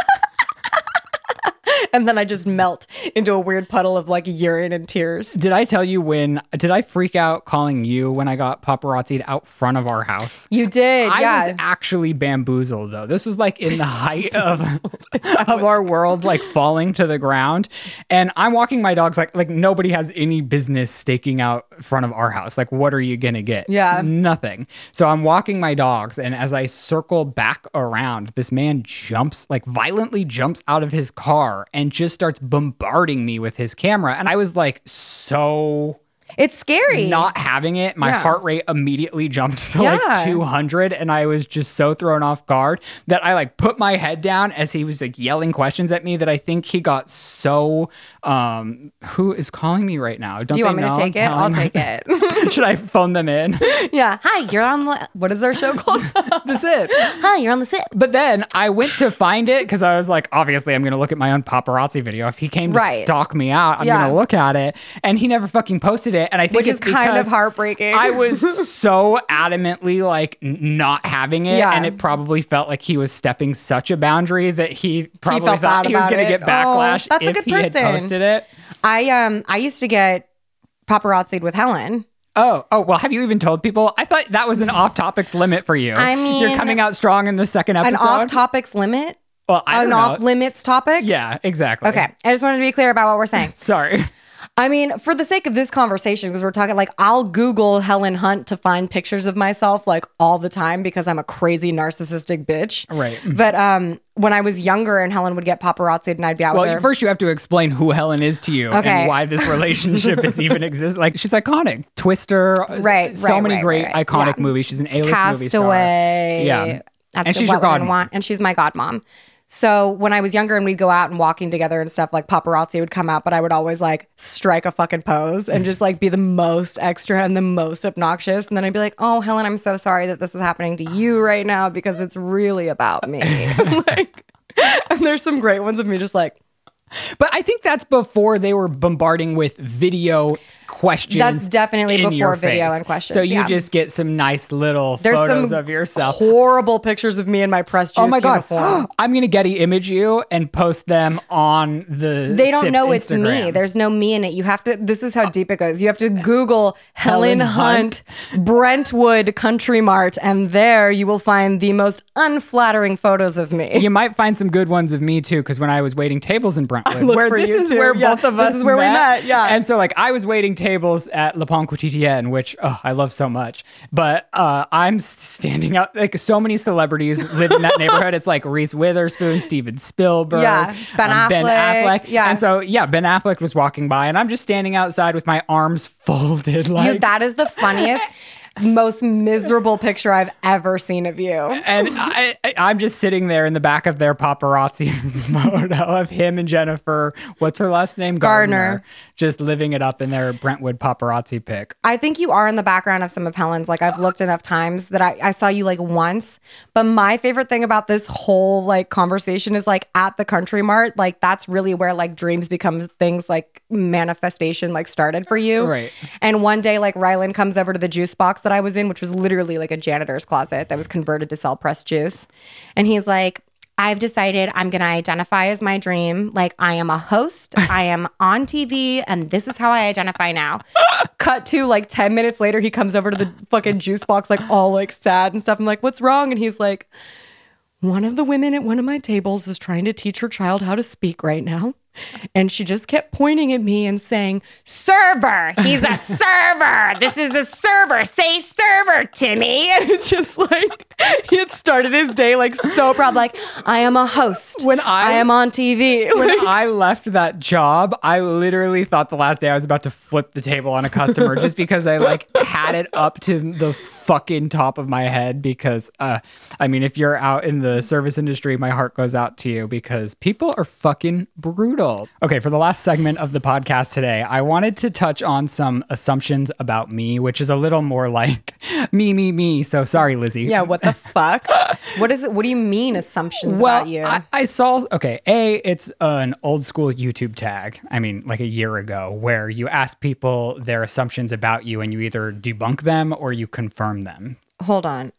And then I just melt into a weird puddle of like urine and tears. Did I tell you did I freak out calling you when I got paparazzi'd out front of our house? You did, I was actually bamboozled though. This was like in the height of our world like falling to the ground. And I'm walking my dogs like nobody has any business staking out in front of our house. Like, what are you going to get? Yeah. Nothing. So I'm walking my dogs. And as I circle back around, this man violently jumps out of his car and just starts bombarding me with his camera. And I was like, so It's scary. Not having it, my Yeah. heart rate immediately jumped to Yeah. like 200, and I was just so thrown off guard that I like put my head down as he was like yelling questions at me that I think he got so who is calling me right now? Don't Do you want they me to know take I'm it? I'll telling take them? it. Should I phone them in? Yeah. Hi, you're on what is their show called? The Sip. Hi, you're on the Sip. But then I went to find it because I was like, obviously, I'm going to look at my own paparazzi video. If he came to Right. stalk me out, I'm Yeah. going to look at it. And he never fucking posted it. And I think Which it's is kind of because heartbreaking. I was so adamantly like not having it. Yeah. And it probably felt like he was stepping such a boundary that he probably felt thought bad he was about going to it. get backlash Oh, that's a if good he had person. posted it. I used to get paparazzi'd with Helen. Oh, well, have you even told people? I thought that was an off topics limit for you. I mean, you're coming out strong in the second An episode. off topics limit? Well, I don't An know. off limits topic? Yeah, exactly. Okay. I just wanted to be clear about what we're saying. Sorry. I mean, for the sake of this conversation, because we're talking like I'll Google Helen Hunt to find pictures of myself like all the time because I'm a crazy narcissistic bitch. Right. But when I was younger and Helen would get paparazzi'd and I'd be out with Well, her. first you have to explain who Helen is to you Okay. and why this relationship is even exists. Like, she's iconic. Twister. Right, So right, many right, great right. iconic Yeah. movies. She's an A-list movie star. Castaway. Yeah. That's And the she's your What Women godmom. Want, and she's my godmom. So when I was younger and we'd go out and walking together and stuff, like paparazzi would come out, but I would always like strike a fucking pose and just like be the most extra and the most obnoxious. And then I'd be like, oh, Helen, I'm so sorry that this is happening to you right now because it's really about me. Like, and there's some great ones of me just like, But I think that's before they were bombarding with video questions. That's definitely in before your video face. and questions, So you yeah. just get some nice little there's photos some of yourself. horrible pictures of me in my press juice Oh my God. uniform. I'm going to Getty image you and post them on the They don't Sips know it's Instagram. me. There's no me in it. You have to, this is how deep it goes. You have to Google Helen Hunt. Hunt, Brentwood Country Mart, and there you will find the most unflattering photos of me. You might find some good ones of me too, because when I was waiting tables in Brentwood, looked where for this you is too. where Yeah, both of this us is where we met, yeah. And so like I was waiting tables at Le Pont Quotidien, which I love so much. But I'm standing out like so many celebrities live in that neighborhood. It's like Reese Witherspoon, Steven Spielberg, Yeah, Ben Affleck, yeah. And so Ben Affleck was walking by, and I'm just standing outside with my arms folded, like. That is the funniest, most miserable picture I've ever seen of you. And I'm just sitting there in the back of their paparazzi photo of him and Jennifer. What's her last name? Gardner. Just living it up in their Brentwood paparazzi pic. I think you are in the background of some of Helen's. Like I've looked enough times that I saw you like once. But my favorite thing about this whole like conversation is like at the Country Mart, like that's really where like dreams become things, like manifestation like started for you. Right. And one day like Rylan comes over to the juice box that I was in, which was literally like a janitor's closet that was converted to sell pressed juice. And he's like, I've decided I'm going to identify as my dream. Like, I am a host. I am on TV, and this is how I identify now. Cut to like 10 minutes later, he comes over to the fucking juice box, like all like sad and stuff. I'm like, what's wrong? And he's like, one of the women at one of my tables is trying to teach her child how to speak right now. And she just kept pointing at me and saying, server, he's a server. This is a server. Say server to me. And it's just like, he had started his day like so proud. Like, I am a host. I am on TV. When I left that job, I literally thought the last day I was about to flip the table on a customer just because I like had it up to the fucking top of my head. Because, I mean, if you're out in the service industry, my heart goes out to you because people are fucking brutal. Okay, for the last segment of the podcast today, I wanted to touch on some assumptions about me, which is a little more like me. So sorry, Lizzie. Yeah, what the fuck? What is it? What do you mean assumptions Well, about you? I saw, it's an old school YouTube tag, I mean, like a year ago, where you ask people their assumptions about you and you either debunk them or you confirm them. Hold on.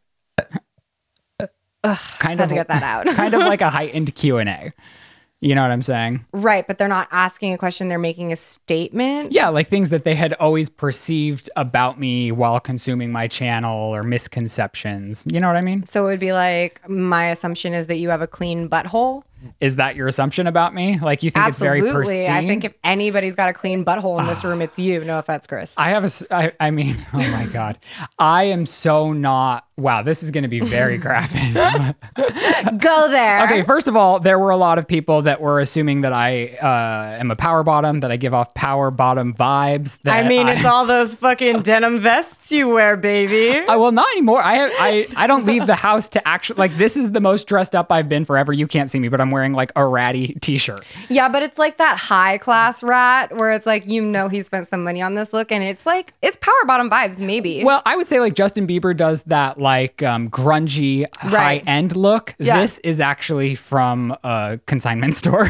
Kind had to get that out. Kind of like a heightened Q&A. You know what I'm saying? Right, but they're not asking a question, they're making a statement. Yeah, like things that they had always perceived about me while consuming my channel or misconceptions. You know what I mean? So it would be like, my assumption is that you have a clean butthole. Is that your assumption about me? Like you think it's very pristine? I think if anybody's got a clean butthole in this room, it's you. No offense, Chris. I mean, oh my God. I am so not wow, this is going to be very graphic. Go there. Okay, first of all, there were a lot of people that were assuming that I am a power bottom, that I give off power bottom vibes. That It's all those fucking denim vests you wear, baby. Well, not anymore. I don't leave the house to actually, like, this is the most dressed up I've been forever. You can't see me, but I'm wearing like a ratty t-shirt. Yeah, but it's like that high class rat where it's like, he spent some money on this look, and it's like, it's power bottom vibes, maybe. Well, I would say like Justin Bieber does that like grungy high end look. Yeah. This is actually from a consignment store.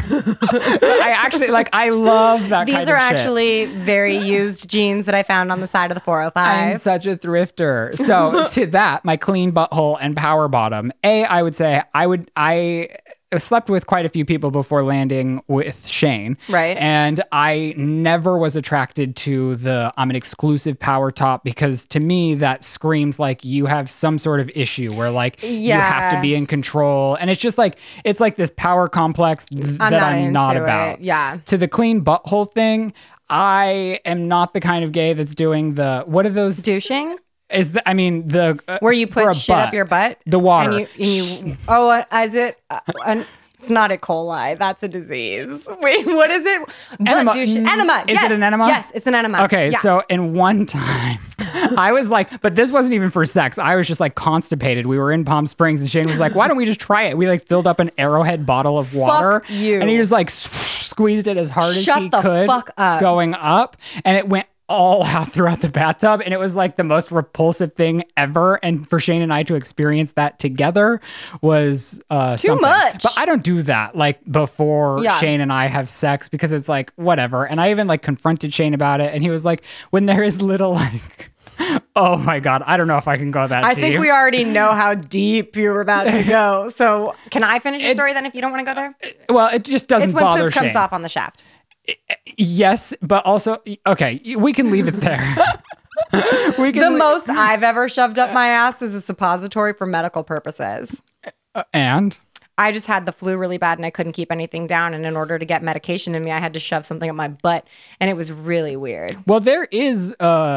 I love that These kind are of shit. actually very used jeans that I found on the side of the 405. I'm such a thrifter. So to that, my clean butthole and power bottom. I would say I slept with quite a few people before landing with Shane. Right. And I never was attracted to I'm an exclusive power top, because to me that screams like you have some sort of issue where like you have to be in control. And it's just like, it's like this power complex that I'm not about. Yeah. To the clean butthole thing, I am not the kind of gay that's doing what are those? Douching? Where you put shit up your butt? The water. And you is it? It's not E. coli. That's a disease. Wait, what is it? Enema. Enema. Is it an enema? Yes, it's an enema. Okay, yeah. So in one time, I was like, but this wasn't even for sex. I was just like constipated. We were in Palm Springs, and Shane was like, why don't we just try it? We like filled up an Arrowhead bottle of water. Fuck you. And he just like squeezed it as hard as he Shut the could. fuck up. Going up, and it went all out throughout the bathtub, and it was like the most repulsive thing ever. And for Shane and I to experience that together was too much. But I don't do that like before Shane and I have sex, because it's like whatever. And I even like confronted Shane about it, and he was like, when there is little like oh my God, I don't know if I can go that deep. I think we already know how deep you're about to go. So can I finish your story then if you don't want to go there? Well, it just doesn't it's when bother poop comes Shane. off on the shaft. Yes, but also, okay, we can leave it there. The most I've ever shoved up my ass is a suppository for medical purposes. And? I just had the flu really bad and I couldn't keep anything down. And in order to get medication in me, I had to shove something up my butt. And it was really weird. Well, there is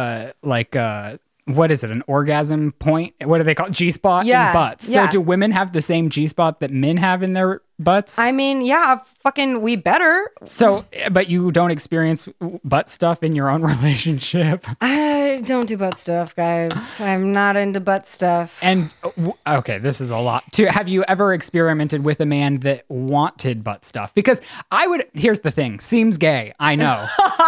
what is it? An orgasm point? What do they call it? G-spot in butts. So do women have the same G-spot that men have in their butts? I mean, yeah, fucking we better. So, but you don't experience butt stuff in your own relationship? I don't do butt stuff, guys. I'm not into butt stuff. And, okay, this is a lot. Have you ever experimented with a man that wanted butt stuff? Because here's the thing, seems gay, I know.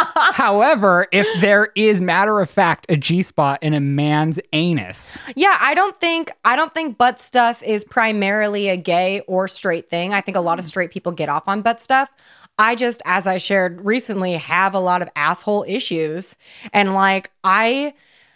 However, if there is matter of fact a G-spot in a man's anus. Yeah, I don't think butt stuff is primarily a gay or straight thing. I think a lot of straight people get off on butt stuff. I just, as I shared recently, have a lot of asshole issues. And like, I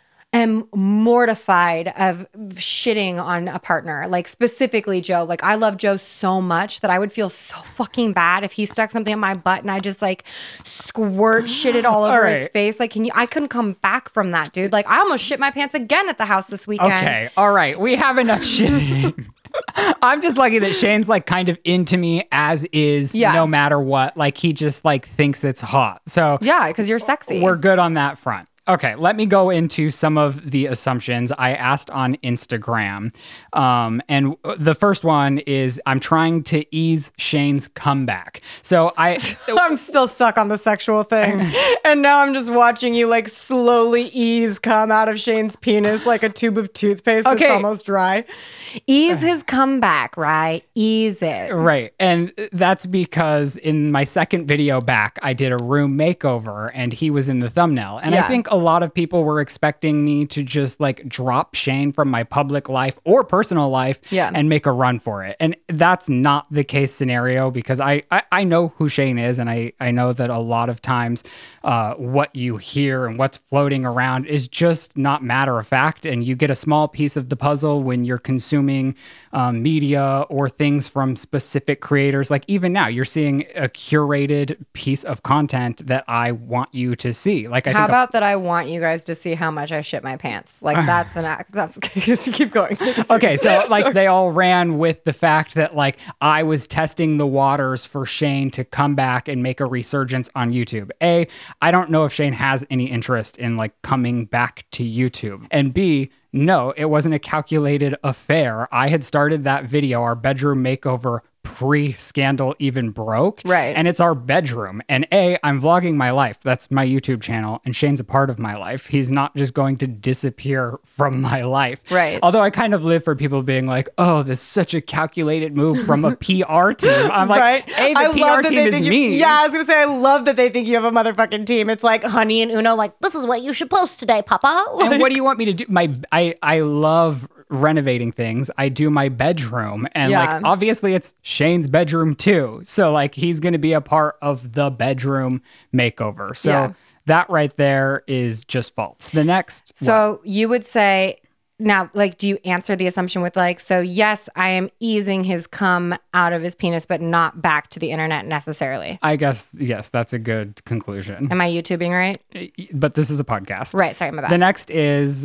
am mortified of shitting on a partner. Like specifically Joe. Like I love Joe so much that I would feel so fucking bad if he stuck something in my butt and I just like squirt shitted all over his face. Like I couldn't come back from that, dude. Like I almost shit my pants again at the house this weekend. Okay, all right. We have enough shitting. I'm just lucky that Shane's like kind of into me as is, no matter what. Like he just like thinks it's hot. So yeah, because you're sexy. We're good on that front. Okay, let me go into some of the assumptions I asked on Instagram. And the first one is I'm trying to ease Shane's comeback. So I'm still stuck on the sexual thing. And now I'm just watching you like slowly ease come out of Shane's penis like a tube of toothpaste that's almost dry. Ease his comeback, right? Ease it. Right. And that's because in my second video back, I did a room makeover and he was in the thumbnail. And I think a lot of people were expecting me to just like drop Shane from my public life or personal life and make a run for it. And that's not the case scenario because I know who Shane is. And I know that a lot of times what you hear and what's floating around is just not matter of fact. And you get a small piece of the puzzle when you're consuming media or things from specific creators. Like even now you're seeing a curated piece of content that I want you to see. Like, How about that I want you guys to see how much I shit my pants. Like that's an act. Keep going. Okay, so like they all ran with the fact that like I was testing the waters for Shane to come back and make a resurgence on YouTube. A, I don't know if Shane has any interest in like coming back to YouTube. And B, no, it wasn't a calculated affair. I had started that video, our bedroom makeover, pre-scandal even broke. Right. And it's our bedroom. And A, I'm vlogging my life. That's my YouTube channel. And Shane's a part of my life. He's not just going to disappear from my life. Right. Although I kind of live for people being like, oh, this is such a calculated move from a PR team. I'm like, right? A, the PR team is me. Yeah, I was going to say, I love that they think you have a motherfucking team. It's like Honey and Uno, like, this is what you should post today, Papa. Like, and what do you want me to do? I love renovating things. I do my bedroom, and like obviously it's Shane's bedroom too, so like he's going to be a part of the bedroom makeover. So that right there is just false. The next, so you would say now, like, do you answer the assumption with like, so yes, I am easing his cum out of his penis, but not back to the internet necessarily? I guess yes, that's a good conclusion. Am I YouTubing right? But this is a podcast, right? Sorry, my bad. The next is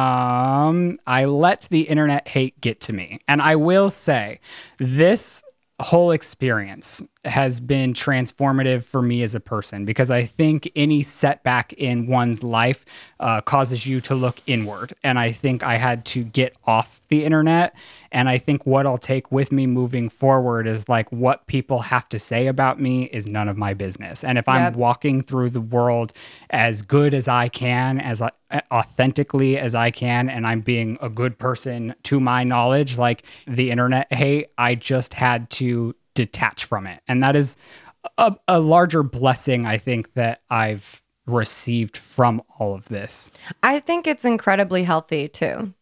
I let the internet hate get to me, and I will say this whole experience has been transformative for me as a person, because I think any setback in one's life causes you to look inward. And I think I had to get off the internet. And I think what I'll take with me moving forward is like what people have to say about me is none of my business. And if I'm walking through the world as good as I can, as authentically as I can, and I'm being a good person to my knowledge, like the internet hate, I just had to detach from it. And that is a larger blessing, I think, that I've received from all of this. I think it's incredibly healthy too.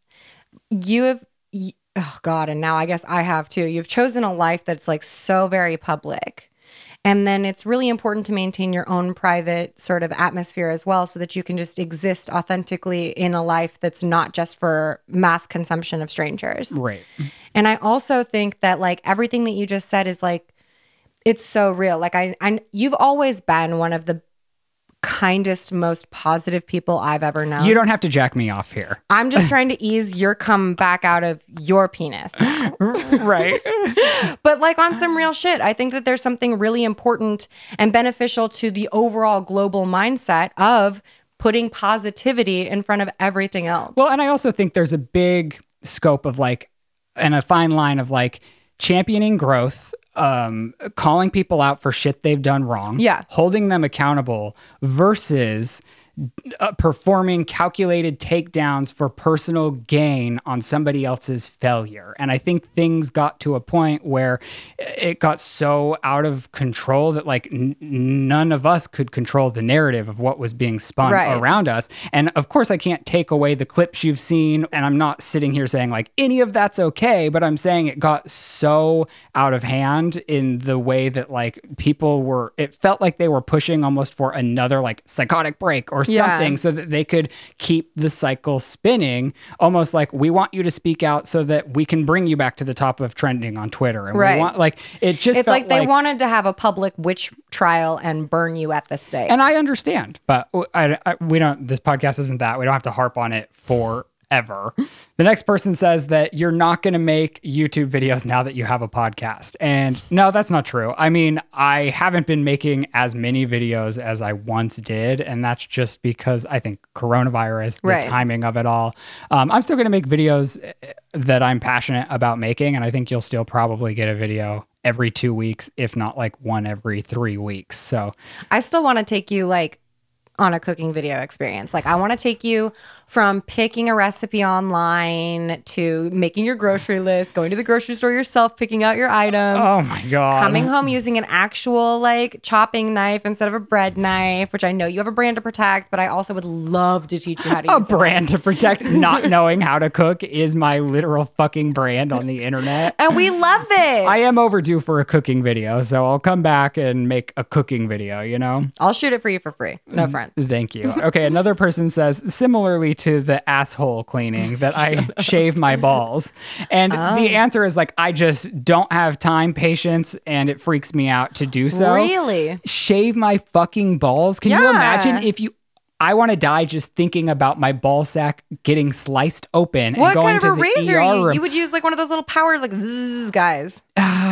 You have, oh God, and now I guess I have too. You've chosen a life that's like so very public. And then it's really important to maintain your own private sort of atmosphere as well, so that you can just exist authentically in a life that's not just for mass consumption of strangers. Right. And I also think that like everything that you just said is like, it's so real. Like you've always been one of the kindest, most positive people I've ever known. You don't have to jack me off here. I'm just trying to ease your cum back out of your penis. Right. But like on some real shit, I think that there's something really important and beneficial to the overall global mindset of putting positivity in front of everything else. Well, and I also think there's a big scope of like, and a fine line of like championing growth, calling people out for shit they've done wrong, holding them accountable versus performing calculated takedowns for personal gain on somebody else's failure. And I think things got to a point where it got so out of control that like none of us could control the narrative of what was being spun around us. And of course I can't take away the clips you've seen, and I'm not sitting here saying like any of that's okay, but I'm saying it got so out of hand in the way that like people were, it felt like they were pushing almost for another like psychotic break or something so that they could keep the cycle spinning, almost like we want you to speak out so that we can bring you back to the top of trending on Twitter. And we want like, it's felt like they wanted to have a public witch trial and burn you at the stake. And I understand, but we don't, this podcast isn't that. We don't have to harp on it forever. The next person says that you're not going to make YouTube videos now that you have a podcast. And no, that's not true. I mean, I haven't been making as many videos as I once did. And that's just because I think coronavirus, the timing of it all. I'm still going to make videos that I'm passionate about making. And I think you'll still probably get a video every 2 weeks, if not like one every 3 weeks. So I still want to take you like on a cooking video experience. Like I want to take you from picking a recipe online to making your grocery list, going to the grocery store yourself, picking out your items. Oh my God. Coming home using an actual like chopping knife instead of a bread knife, which I know you have a brand to protect, but I also would love to teach you how to use a brand to protect. Not knowing how to cook is my literal fucking brand on the internet. And we love it. I am overdue for a cooking video, so I'll come back and make a cooking video, you know? I'll shoot it for you for free. No front. Thank you. Okay, another person says, similarly to the asshole cleaning, that I shave my balls. And the answer is like, I just don't have time, patience, and it freaks me out to do so. Really? Shave my fucking balls? Can you imagine if you... I want to die just thinking about my ball sack getting sliced open What and going kind of a to the razor? ER room. You would use like one of those little power like zzz guys.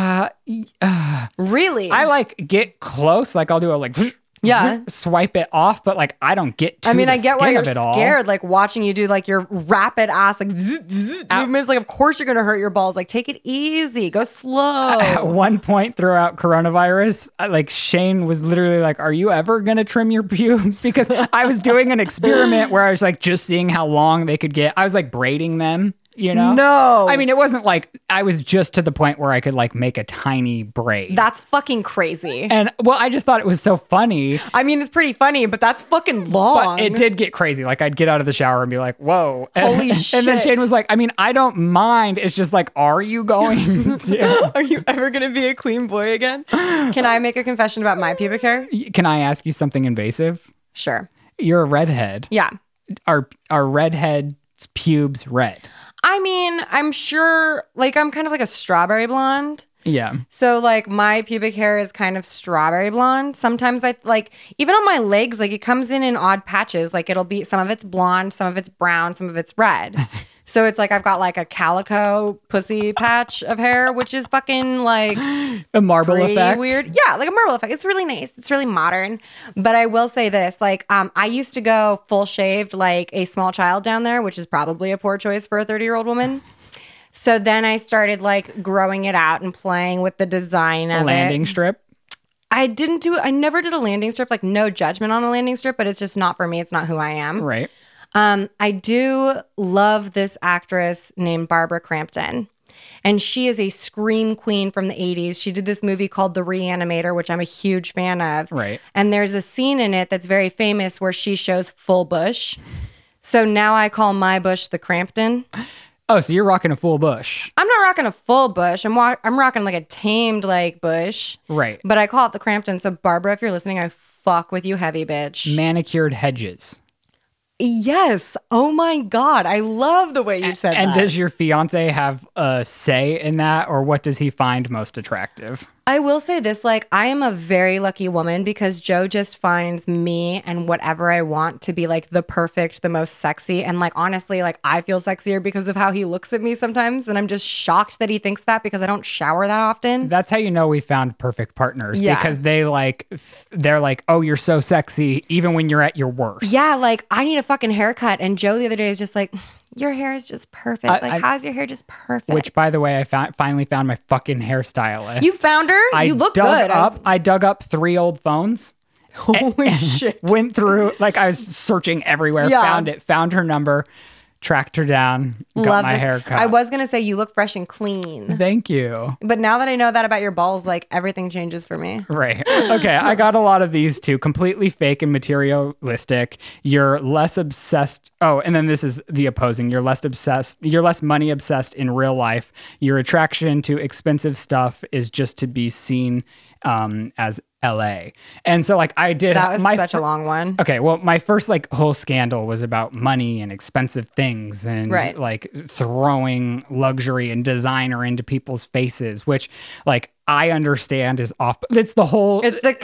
Really? I like get close, like I'll do a like Yeah. swipe it off, but like I don't get to I mean, the I get why skin you're of it all. scared, like watching you do like your rapid ass like movements. Like, of course you're gonna hurt your balls. Like, take it easy, go slow. At one point throughout coronavirus, like Shane was literally like, "Are you ever gonna trim your pubes?" Because I was doing an experiment where I was like just seeing how long they could get. I was like braiding them. You know? No. I mean, it wasn't like I was just to the point where I could like make a tiny braid. That's fucking crazy. And well, I just thought it was so funny. I mean, it's pretty funny, but that's fucking long. But it did get crazy. Like I'd get out of the shower and be like, whoa. Holy And then shit. Shane was like, I mean, I don't mind. It's just like, are you going to? Are you ever gonna be a clean boy again? Can I make a confession about my pubic hair? Can I ask you something invasive? Sure. You're a redhead. Yeah. Are redheads' pubes red? I mean, I'm sure, like, I'm kind of like a strawberry blonde. Yeah. So, like, my pubic hair is kind of strawberry blonde. Sometimes I, like, even on my legs, like, it comes in odd patches. Like, it'll be, some of it's blonde, some of it's brown, some of it's red. So it's like I've got, like, a calico pussy patch of hair, which is fucking, like... A marble pretty effect. weird. Yeah, like a marble effect. It's really nice. It's really modern. But I will say this, like, I used to go full shaved like a small child down there, which is probably a poor choice for a 30-year-old woman. So then I started like growing it out and playing with the design of Landing it. strip. I never did a landing strip, like no judgment on a landing strip, but it's just not for me. It's not who I am. Right. I do love this actress named Barbara Crampton. And she is a scream queen from the 80s. She did this movie called The Reanimator, which I'm a huge fan of. Right. And there's a scene in it that's very famous where she shows full bush. So now I call my bush the Crampton. Oh, so you're rocking a full bush. I'm not rocking a full bush. I'm rocking like a tamed like bush. Right. But I call it the Crampton. So Barbara, if you're listening, I fuck with you heavy, bitch. Manicured hedges. Yes. Oh my God. I love the way you said that. And does your fiance have a say in that, or what does he find most attractive? I will say this, like, I am a very lucky woman because Joe just finds me and whatever I want to be like the perfect, the most sexy. And like, honestly, like I feel sexier because of how he looks at me sometimes. And I'm just shocked that he thinks that because I don't shower that often. That's how you know we found perfect partners. Yeah. Because they're like, oh, you're so sexy, even when you're at your worst. Yeah, like I need a fucking haircut. And Joe the other day is just like, your hair is just perfect. How's your hair just perfect? Which, by the way, I finally found my fucking hairstylist. You found her? You look good. I dug up 3 old phones. Holy shit. Went through, like I was searching everywhere, Yeah. found her number, tracked her down, got Love my this. haircut. I was going to say you look fresh and clean. Thank you. But now that I know that about your balls, like everything changes for me. Right. Okay. I got a lot of these too. Completely fake and materialistic. You're less obsessed. Oh, and then this is the opposing. You're less money obsessed in real life. Your attraction to expensive stuff is just to be seen as LA. And so like I did That was such a long one. Okay, well, my first like whole scandal was about money and expensive things and Right. like throwing luxury and designer into people's faces, which like I understand is off. It's the whole It's the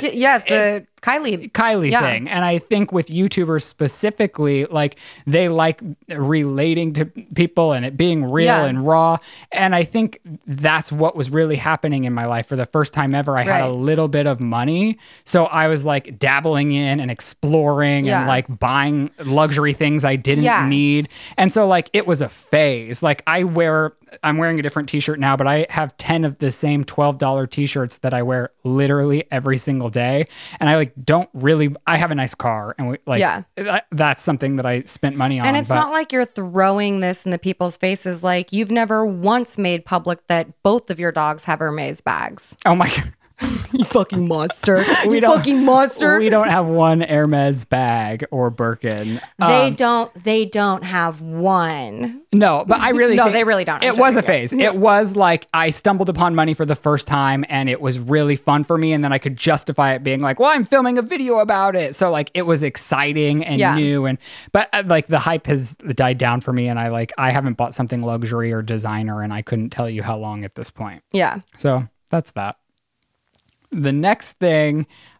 Kylie Yeah. thing. And I think with YouTubers specifically, like they like relating to people and it being real Yeah. and raw. And I think that's what was really happening in my life. For the first time ever, I had a Right. little bit of money. So I was like dabbling in and exploring Yeah. and like buying luxury things I didn't Yeah. need. And so like it was a phase. Like I'm wearing a different t-shirt now, but I have 10 of the same $12 t-shirts that I wear literally every single day. And I like I have a nice car and Yeah. that's something that I spent money on. And it's but not like you're throwing this in the people's faces. Like you've never once made public that both of your dogs have Hermes bags. oh my God. You fucking monster. We You don't- fucking monster. We don't have one Hermes bag or Birkin. They don't have one. No, but I really No, think they really don't. I'm It was a joking. phase. It was like I stumbled upon money for the first time and it was really fun for me. And then I could justify it being like, well, I'm filming a video about it. So like it was exciting and Yeah. new. But like the hype has died down for me. And I haven't bought something luxury or designer and I couldn't tell you how long at this point. Yeah. So that's that. The next thing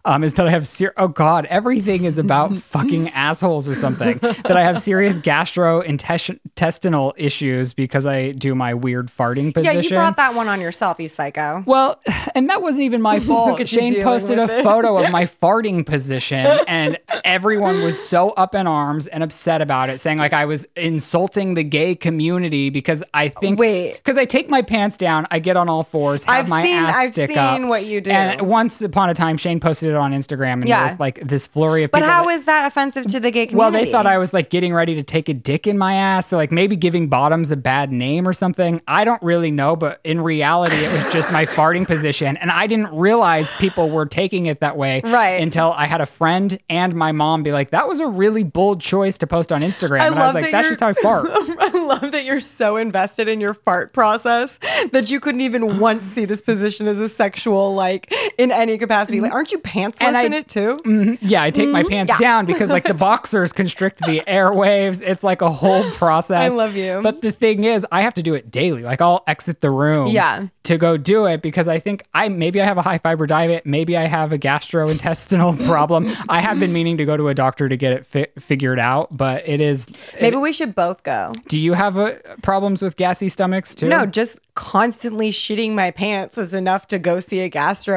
is that I have oh God, everything is about fucking assholes or something. That I have serious gastrointestinal issues because I do my weird farting position. Yeah, you brought that one on yourself, you psycho. Well, and that wasn't even my fault. Shane posted a photo of my farting position, and everyone was so up in arms and upset about it, saying like I was insulting the gay community because I think because I take my pants down, I get on all fours, have my ass stick up. I've seen what you do. And once upon a time, Shane posted it on Instagram, and it was like this flurry of people. But how is that offensive to the gay community? Well, they thought I was like getting ready to take a dick in my ass, so like maybe giving bottoms a bad name or something. I don't really know, but in reality, it was just my farting position, and I didn't realize people were taking it that way until I had a friend and my mom be like, "That was a really bold choice to post on Instagram," and I was like, "That's just how I fart." I love that you're so invested in your fart process that you couldn't even once see this position as a sexual, like in any capacity. Like, aren't you pantsless in it too? Yeah, I take my pants down because like the boxers constrict the airwaves. It's like a whole process. I love you. But the thing is, I have to do it daily. Like I'll exit the room to go do it because I think maybe I have a high fiber diet. Maybe I have a gastrointestinal problem. I have been meaning to go to a doctor to get it figured out, but it is... Maybe we should both go. Do you have problems with gassy stomachs too? No, just constantly shitting my pants is enough to go see a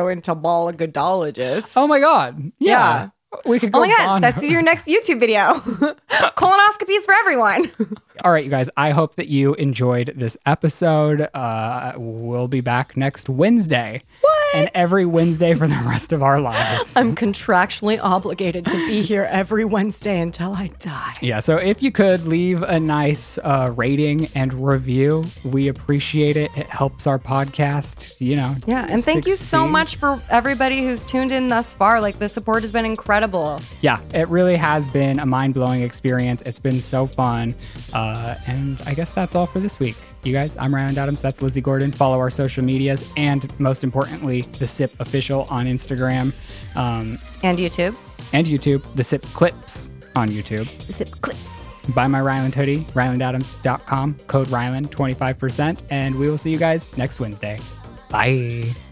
gastroenterologist. Oh my God. Yeah. We could go. Oh my God, that's your next YouTube video. Colonoscopies for everyone. All right, you guys, I hope that you enjoyed this episode. We'll be back next Wednesday. What? And every Wednesday for the rest of our lives. I'm contractually obligated to be here every Wednesday until I die. Yeah, so if you could leave a nice rating and review, we appreciate it. It helps our podcast, Yeah, and thank you so much for everybody who's tuned in thus far. Like, the support has been incredible. Yeah, it really has been a mind-blowing experience. It's been so fun. And I guess that's all for this week. You guys, I'm Ryland Adams. That's Lizzie Gordon. Follow our social medias and, most importantly, The Sip Official on Instagram. And YouTube. The Sip Clips on YouTube. The Sip Clips. Buy my Ryland hoodie, rylandadams.com, code Ryland, 25%. And we will see you guys next Wednesday. Bye.